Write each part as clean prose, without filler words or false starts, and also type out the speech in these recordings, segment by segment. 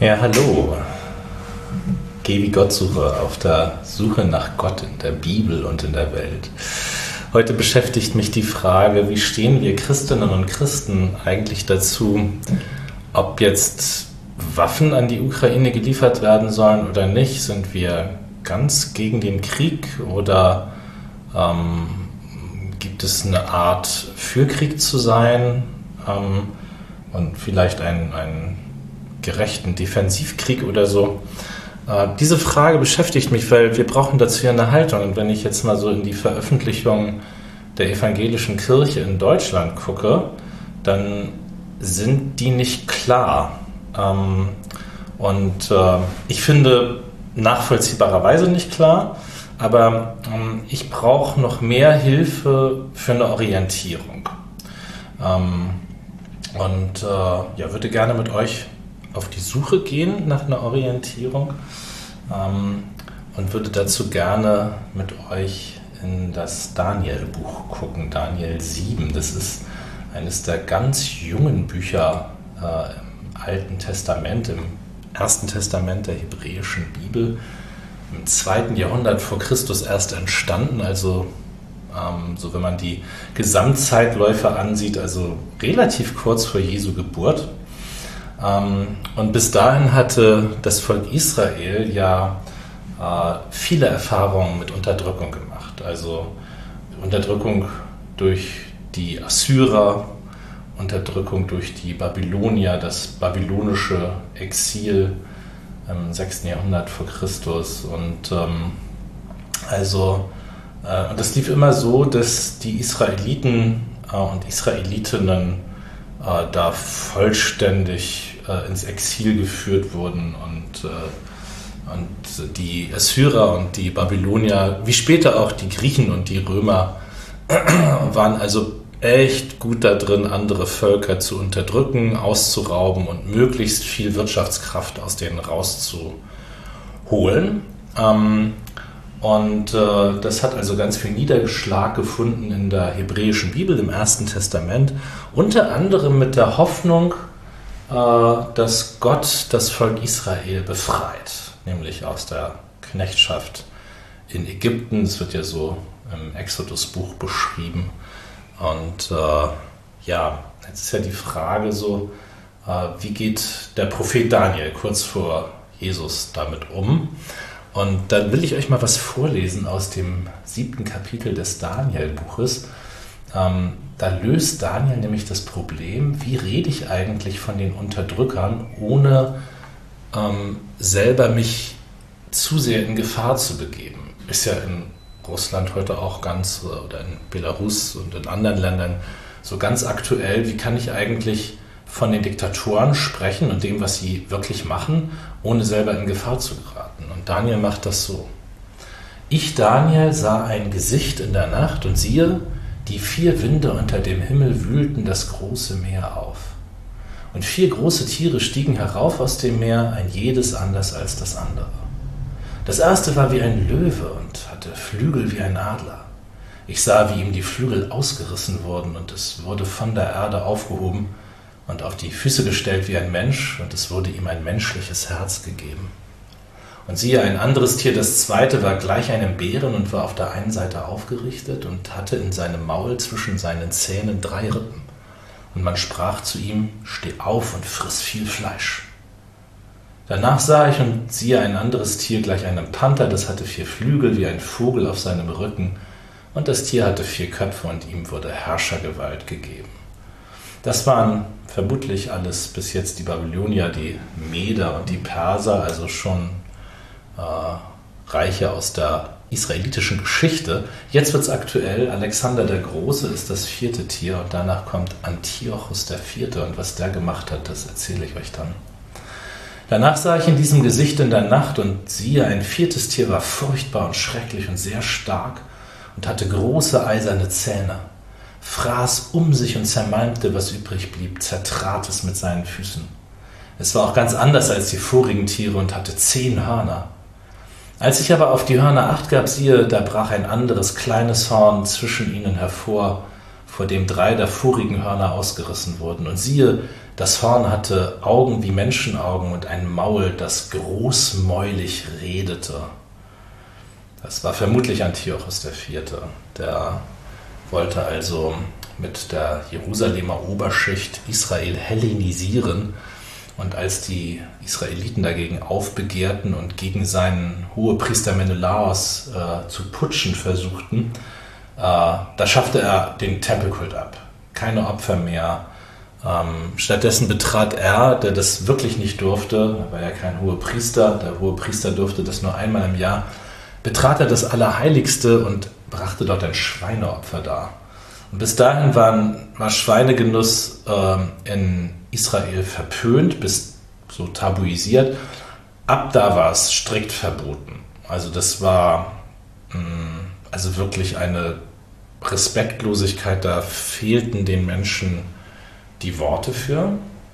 Ja, hallo. Geh wie Gottsucher auf der Suche nach Gott in der Bibel und in der Welt. Heute beschäftigt mich die Frage, wie stehen wir Christinnen und Christen eigentlich dazu, ob jetzt Waffen an die Ukraine geliefert werden sollen oder nicht? Sind wir ganz gegen den Krieg oder gibt es eine Art für Krieg zu sein und vielleicht einen gerechten Defensivkrieg oder so? Diese Frage beschäftigt mich, weil wir brauchen dazu ja eine Haltung. Und wenn ich jetzt mal so in die Veröffentlichungen der evangelischen Kirche in Deutschland gucke, dann sind die nicht klar. Ich finde nachvollziehbarerweise nicht klar, aber ich brauche noch mehr Hilfe für eine Orientierung. Würde gerne mit euch auf die Suche gehen nach einer Orientierung und würde dazu gerne mit euch in das Daniel-Buch gucken, Daniel 7. Das ist eines der ganz jungen Bücher im Alten Testament, im Ersten Testament der hebräischen Bibel, im 2. Jahrhundert vor Christus erst entstanden, also so wenn man die Gesamtzeitläufe ansieht, also relativ kurz vor Jesu Geburt. Und bis dahin hatte das Volk Israel ja viele Erfahrungen mit Unterdrückung gemacht. Also Unterdrückung durch die Assyrer, Unterdrückung durch die Babylonier, das babylonische Exil im 6. Jahrhundert vor Christus. Und das lief immer so, dass die Israeliten und Israelitinnen da vollständig ins Exil geführt wurden und die Assyrer und die Babylonier, wie später auch die Griechen und die Römer, waren also echt gut da drin, andere Völker zu unterdrücken, auszurauben und möglichst viel Wirtschaftskraft aus denen rauszuholen. Das hat also ganz viel Niederschlag gefunden in der hebräischen Bibel, im Ersten Testament, unter anderem mit der Hoffnung, dass Gott das Volk Israel befreit, nämlich aus der Knechtschaft in Ägypten. Das wird ja so im Exodus-Buch beschrieben. Und jetzt ist ja die Frage so, wie geht der Prophet Daniel kurz vor Jesus damit um? Und dann will ich euch mal was vorlesen aus dem 7. Kapitel des Daniel-Buches. Da löst Daniel nämlich das Problem, wie rede ich eigentlich von den Unterdrückern, ohne selber mich zu sehr in Gefahr zu begeben. Ist ja in Russland heute auch oder in Belarus und in anderen Ländern so ganz aktuell, wie kann ich eigentlich von den Diktatoren sprechen und dem, was sie wirklich machen, ohne selber in Gefahr zu geraten. Und Daniel macht das so. Ich, Daniel, sah ein Gesicht in der Nacht und siehe, die 4 Winde unter dem Himmel wühlten das große Meer auf. Und 4 große Tiere stiegen herauf aus dem Meer, ein jedes anders als das andere. Das erste war wie ein Löwe und hatte Flügel wie ein Adler. Ich sah, wie ihm die Flügel ausgerissen wurden und es wurde von der Erde aufgehoben und auf die Füße gestellt wie ein Mensch, und es wurde ihm ein menschliches Herz gegeben. Und siehe, ein anderes Tier, das zweite, war gleich einem Bären und war auf der einen Seite aufgerichtet und hatte in seinem Maul zwischen seinen Zähnen 3 Rippen. Und man sprach zu ihm, steh auf und friss viel Fleisch. Danach sah ich und siehe ein anderes Tier gleich einem Panther, das hatte 4 Flügel wie ein Vogel auf seinem Rücken, und das Tier hatte 4 Köpfe und ihm wurde Herrschergewalt gegeben. Das waren vermutlich alles bis jetzt die Babylonier, die Meder und die Perser, also schon Reiche aus der israelitischen Geschichte. Jetzt wird es aktuell. Alexander der Große ist das 4. Tier und danach kommt Antiochus der 4. Und was der gemacht hat, das erzähle ich euch dann. Danach sah ich in diesem Gesicht in der Nacht und siehe, ein 4. Tier war furchtbar und schrecklich und sehr stark und hatte große eiserne Zähne, fraß um sich und zermalmte, was übrig blieb, zertrat es mit seinen Füßen. Es war auch ganz anders als die vorigen Tiere und hatte 10 Hörner. Als ich aber auf die Hörner Acht gab, siehe, da brach ein anderes kleines Horn zwischen ihnen hervor, vor dem 3 der vorigen Hörner ausgerissen wurden. Und siehe, das Horn hatte Augen wie Menschenaugen und ein Maul, das großmäulig redete. Das war vermutlich Antiochos IV. Der wollte also mit der Jerusalemer Oberschicht Israel hellenisieren. Und als die Israeliten dagegen aufbegehrten und gegen seinen Hohepriester Menelaos zu putschen versuchten, da schaffte er den Tempelkult ab. Keine Opfer mehr. Stattdessen betrat er, der das wirklich nicht durfte, er war ja kein Hohepriester, der Hohepriester durfte das nur einmal im Jahr, betrat er das Allerheiligste und brachte dort ein Schweineopfer dar. Und bis dahin war Schweinegenuss in Israel verpönt, bis so tabuisiert. Ab da war es strikt verboten. Also das war also wirklich eine Respektlosigkeit, da fehlten den Menschen die Worte für.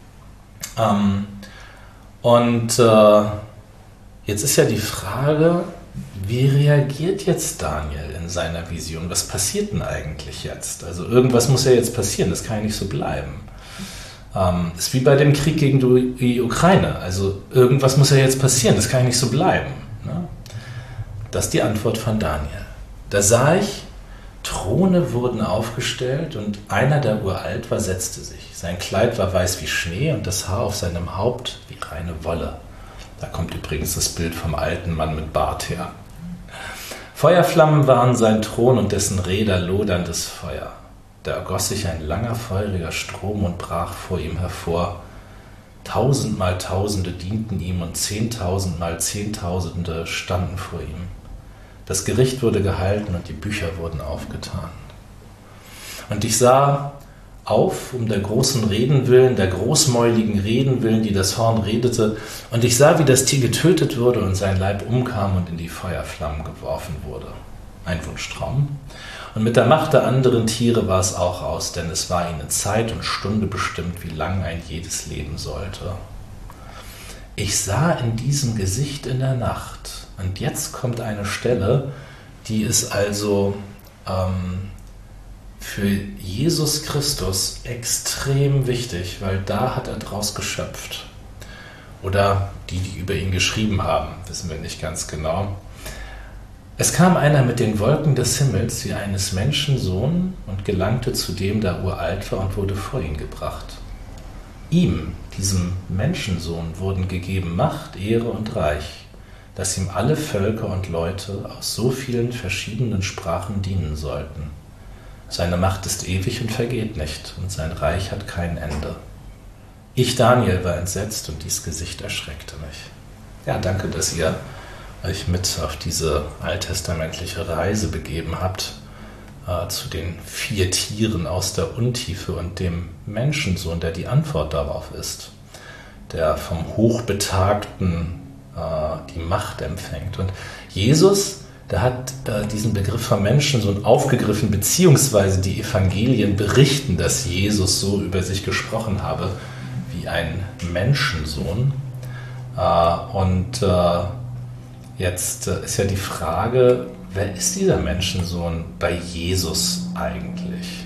Jetzt ist ja die Frage, wie reagiert jetzt Daniel in seiner Vision? Was passiert denn eigentlich jetzt? Also irgendwas muss ja jetzt passieren, das kann ja nicht so bleiben. Ist wie bei dem Krieg gegen die Ukraine. Also irgendwas muss ja jetzt passieren, das kann ja nicht so bleiben. Ne? Das ist die Antwort von Daniel. Da sah ich, Throne wurden aufgestellt und einer, der uralt war, setzte sich. Sein Kleid war weiß wie Schnee und das Haar auf seinem Haupt wie reine Wolle. Da kommt übrigens das Bild vom alten Mann mit Bart her. Feuerflammen waren sein Thron und dessen Räder loderndes Feuer. Da ergoss sich ein langer, feuriger Strom und brach vor ihm hervor. 1000 mal Tausende dienten ihm und 10.000 mal Zehntausende standen vor ihm. Das Gericht wurde gehalten und die Bücher wurden aufgetan. Und ich sah auf, um der großen Reden willen, der großmäuligen Reden willen, die das Horn redete, und ich sah, wie das Tier getötet wurde und sein Leib umkam und in die Feuerflammen geworfen wurde. Ein Wunschtraum. Und mit der Macht der anderen Tiere war es auch aus, denn es war ihnen Zeit und Stunde bestimmt, wie lang ein jedes leben sollte. Ich sah in diesem Gesicht in der Nacht. Und jetzt kommt eine Stelle, die ist also für Jesus Christus extrem wichtig, weil da hat er draus geschöpft. Oder die über ihn geschrieben haben, wissen wir nicht ganz genau. Es kam einer mit den Wolken des Himmels wie eines Menschensohn und gelangte zu dem, der uralt war, und wurde vor ihn gebracht. Ihm, diesem Menschensohn, wurden gegeben Macht, Ehre und Reich, dass ihm alle Völker und Leute aus so vielen verschiedenen Sprachen dienen sollten. Seine Macht ist ewig und vergeht nicht, und sein Reich hat kein Ende. Ich, Daniel, war entsetzt und dies Gesicht erschreckte mich. Ja, danke, dass ihr euch mit auf diese alttestamentliche Reise begeben habt, zu den 4 Tieren aus der Untiefe und dem Menschensohn, der die Antwort darauf ist, der vom Hochbetagten die Macht empfängt. Und Jesus, der hat diesen Begriff vom Menschensohn aufgegriffen, beziehungsweise die Evangelien berichten, dass Jesus so über sich gesprochen habe, wie ein Menschensohn. Jetzt ist ja die Frage, wer ist dieser Menschensohn bei Jesus eigentlich?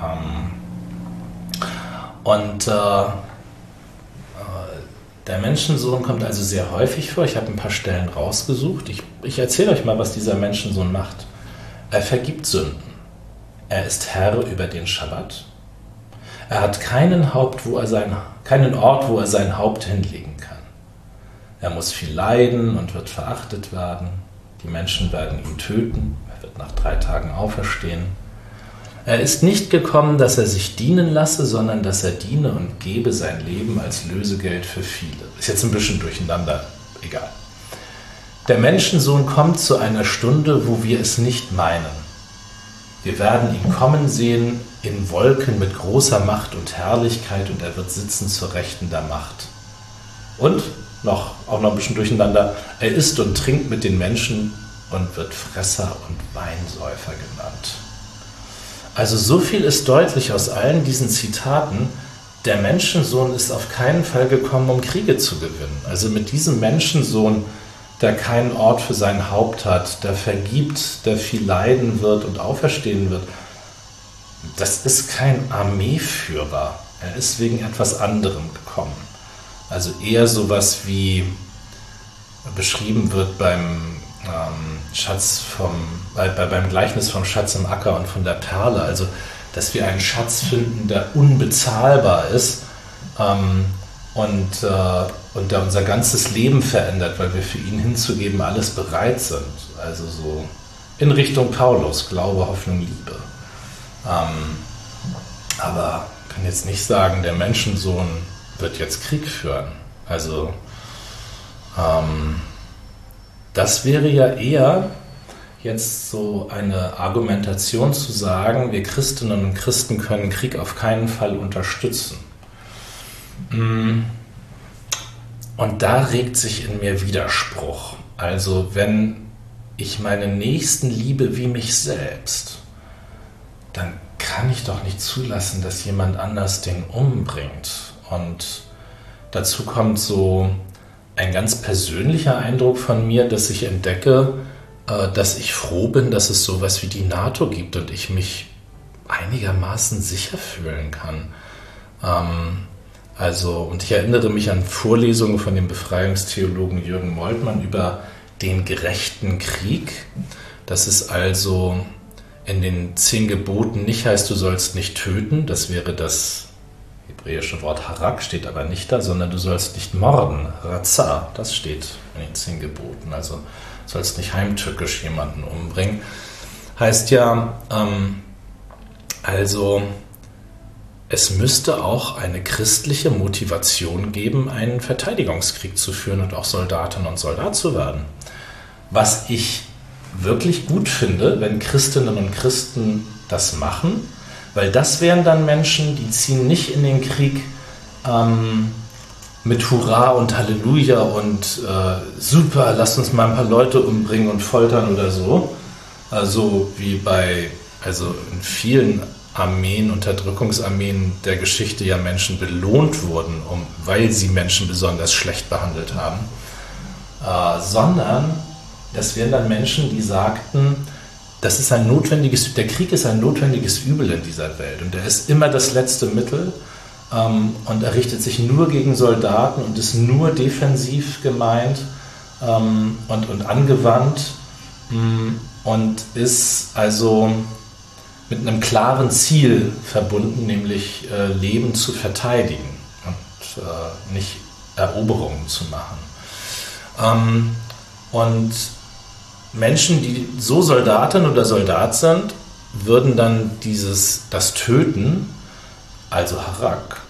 Der Menschensohn kommt also sehr häufig vor. Ich habe ein paar Stellen rausgesucht. Ich erzähle euch mal, was dieser Menschensohn macht. Er vergibt Sünden. Er ist Herr über den Schabbat. Er hat keinen Ort, wo er sein Haupt hinlegen kann. Er muss viel leiden und wird verachtet werden. Die Menschen werden ihn töten. Er wird nach 3 Tagen auferstehen. Er ist nicht gekommen, dass er sich dienen lasse, sondern dass er diene und gebe sein Leben als Lösegeld für viele. Ist jetzt ein bisschen durcheinander, egal. Der Menschensohn kommt zu einer Stunde, wo wir es nicht meinen. Wir werden ihn kommen sehen in Wolken mit großer Macht und Herrlichkeit, und er wird sitzen zur Rechten der Macht. Und, auch noch ein bisschen durcheinander, er isst und trinkt mit den Menschen und wird Fresser und Weinsäufer genannt. Also so viel ist deutlich aus allen diesen Zitaten: Der Menschensohn ist auf keinen Fall gekommen, um Kriege zu gewinnen. Also mit diesem Menschensohn, der keinen Ort für sein Haupt hat, der vergibt, der viel leiden wird und auferstehen wird, das ist kein Armeeführer. Er ist wegen etwas anderem gekommen. Also eher sowas wie beschrieben wird beim beim Gleichnis vom Schatz im Acker und von der Perle. Also, dass wir einen Schatz finden, der unbezahlbar ist und der unser ganzes Leben verändert, weil wir für ihn hinzugeben alles bereit sind. Also so in Richtung Paulus, Glaube, Hoffnung, Liebe. Aber ich kann jetzt nicht sagen, der Menschensohn wird jetzt Krieg führen. Also das wäre ja eher jetzt so eine Argumentation zu sagen, wir Christinnen und Christen können Krieg auf keinen Fall unterstützen. Und da regt sich in mir Widerspruch. Also wenn ich meinen Nächsten liebe wie mich selbst, dann kann ich doch nicht zulassen, dass jemand anders den umbringt. Und dazu kommt so ein ganz persönlicher Eindruck von mir, dass ich entdecke, dass ich froh bin, dass es sowas wie die NATO gibt und ich mich einigermaßen sicher fühlen kann. Und ich erinnere mich an Vorlesungen von dem Befreiungstheologen Jürgen Moltmann über den gerechten Krieg. Das ist also in den 10 Geboten nicht heißt, du sollst nicht töten, das wäre das hebräische Wort Harak, steht aber nicht da, sondern du sollst nicht morden, Raza, das steht in den 10 Geboten, also du sollst nicht heimtückisch jemanden umbringen. Heißt ja, es müsste auch eine christliche Motivation geben, einen Verteidigungskrieg zu führen und auch Soldatin und Soldat zu werden. Was ich wirklich gut finde, wenn Christinnen und Christen das machen, weil das wären dann Menschen, die ziehen nicht in den Krieg mit Hurra und Halleluja und super, lasst uns mal ein paar Leute umbringen und foltern oder so. Also wie in vielen Armeen, Unterdrückungsarmeen der Geschichte ja Menschen belohnt wurden, weil sie Menschen besonders schlecht behandelt haben. Sondern das wären dann Menschen, die sagten, der Krieg ist ein notwendiges Übel in dieser Welt und er ist immer das letzte Mittel und er richtet sich nur gegen Soldaten und ist nur defensiv gemeint und angewandt und ist also mit einem klaren Ziel verbunden, nämlich Leben zu verteidigen und nicht Eroberungen zu machen. Und Menschen, die so Soldatin oder Soldat sind, würden dann das Töten, also Harak,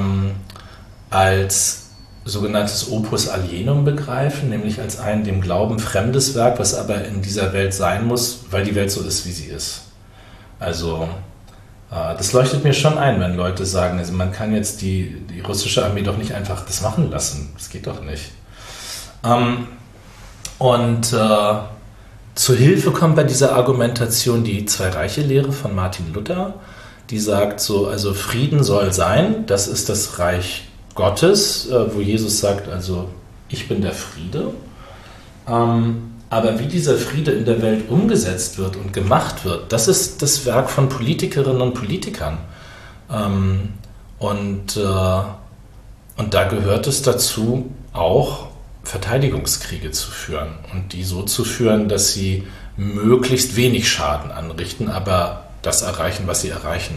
als sogenanntes Opus Alienum begreifen, nämlich als ein dem Glauben fremdes Werk, was aber in dieser Welt sein muss, weil die Welt so ist, wie sie ist. Also das leuchtet mir schon ein, wenn Leute sagen, also man kann jetzt die russische Armee doch nicht einfach das machen lassen. Das geht doch nicht. Zur Hilfe kommt bei dieser Argumentation die Zwei-Reiche-Lehre von Martin Luther, die sagt so, also Frieden soll sein, das ist das Reich Gottes, wo Jesus sagt, also ich bin der Friede. Aber wie dieser Friede in der Welt umgesetzt wird und gemacht wird, das ist das Werk von Politikerinnen und Politikern. Und da gehört es dazu, auch Verteidigungskriege zu führen und die so zu führen, dass sie möglichst wenig Schaden anrichten, aber das erreichen, was sie erreichen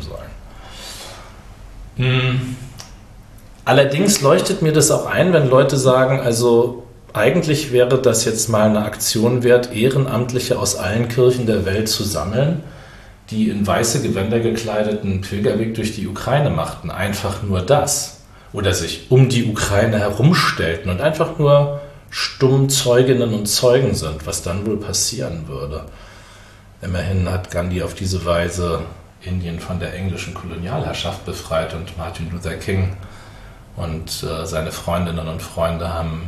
sollen. Allerdings leuchtet mir das auch ein, wenn Leute sagen, also eigentlich wäre das jetzt mal eine Aktion wert, Ehrenamtliche aus allen Kirchen der Welt zu sammeln, die in weiße Gewänder gekleideten Pilgerweg durch die Ukraine machten. Einfach nur das. Oder sich um die Ukraine herumstellten und einfach nur stumm Zeuginnen und Zeugen sind, was dann wohl passieren würde. Immerhin hat Gandhi auf diese Weise Indien von der englischen Kolonialherrschaft befreit und Martin Luther King und seine Freundinnen und Freunde haben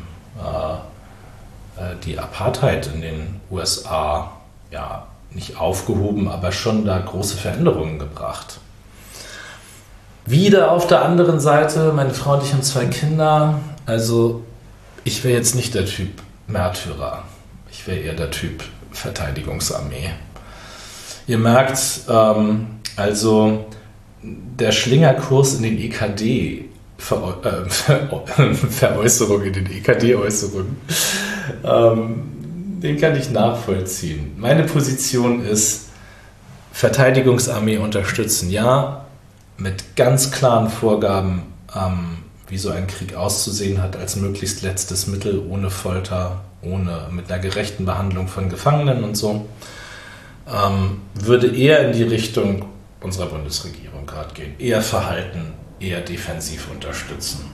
die Apartheid in den USA ja nicht aufgehoben, aber schon da große Veränderungen gebracht. Wieder auf der anderen Seite, meine Frau und ich haben 2 Kinder, also ich wäre jetzt nicht der Typ Märtyrer, ich wäre eher der Typ Verteidigungsarmee. Ihr merkt, Also der Schlingerkurs in den EKD, Veräußerung in den EKD-Äußerungen, den kann ich nachvollziehen. Meine Position ist, Verteidigungsarmee unterstützen, ja, mit ganz klaren Vorgaben, wie so ein Krieg auszusehen hat, als möglichst letztes Mittel, ohne Folter, mit einer gerechten Behandlung von Gefangenen und so, würde eher in die Richtung unserer Bundesregierung gerade gehen. Eher verhalten, eher defensiv unterstützen.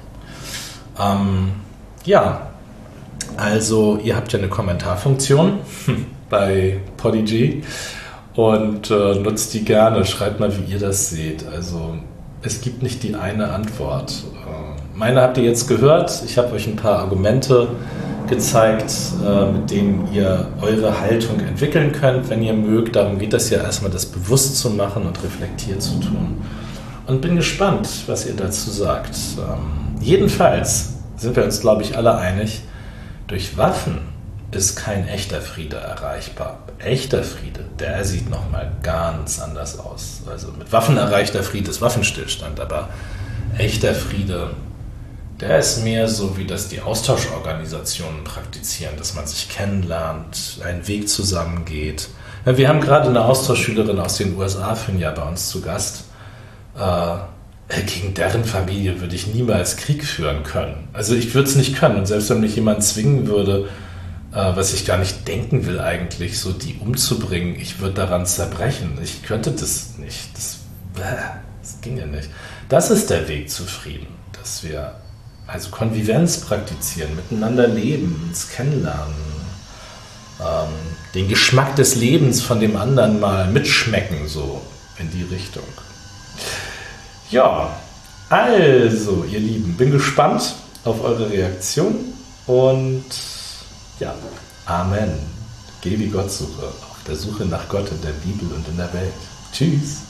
Ja, also ihr habt ja eine Kommentarfunktion bei Podigy und nutzt die gerne. Schreibt mal, wie ihr das seht. Also es gibt nicht die eine Antwort. Meine habt ihr jetzt gehört. Ich habe euch ein paar Argumente gezeigt, mit denen ihr eure Haltung entwickeln könnt, wenn ihr mögt. Darum geht es ja erstmal, das bewusst zu machen und reflektiert zu tun. Und bin gespannt, was ihr dazu sagt. Jedenfalls sind wir uns, glaube ich, alle einig, durch Waffen ist kein echter Friede erreichbar. Echter Friede, der sieht nochmal ganz anders aus. Also mit Waffen erreichter Friede ist Waffenstillstand, aber echter Friede, der ist mehr so, wie das die Austauschorganisationen praktizieren, dass man sich kennenlernt, einen Weg zusammengeht. Ja, wir haben gerade eine Austauschschülerin aus den USA für ein Jahr bei uns zu Gast. Gegen deren Familie würde ich niemals Krieg führen können. Also ich würde es nicht können. Und selbst wenn mich jemand zwingen würde, was ich gar nicht denken will eigentlich, so die umzubringen, ich würde daran zerbrechen. Ich könnte das nicht. Das ginge nicht. Das ist der Weg zu Frieden, dass wir also Konvivenz praktizieren, miteinander leben, uns kennenlernen, den Geschmack des Lebens von dem anderen mal mitschmecken, so in die Richtung. Ja, also ihr Lieben, bin gespannt auf eure Reaktion und ja, Amen. Geh wie Gott suche, auf der Suche nach Gott in der Bibel und in der Welt. Tschüss.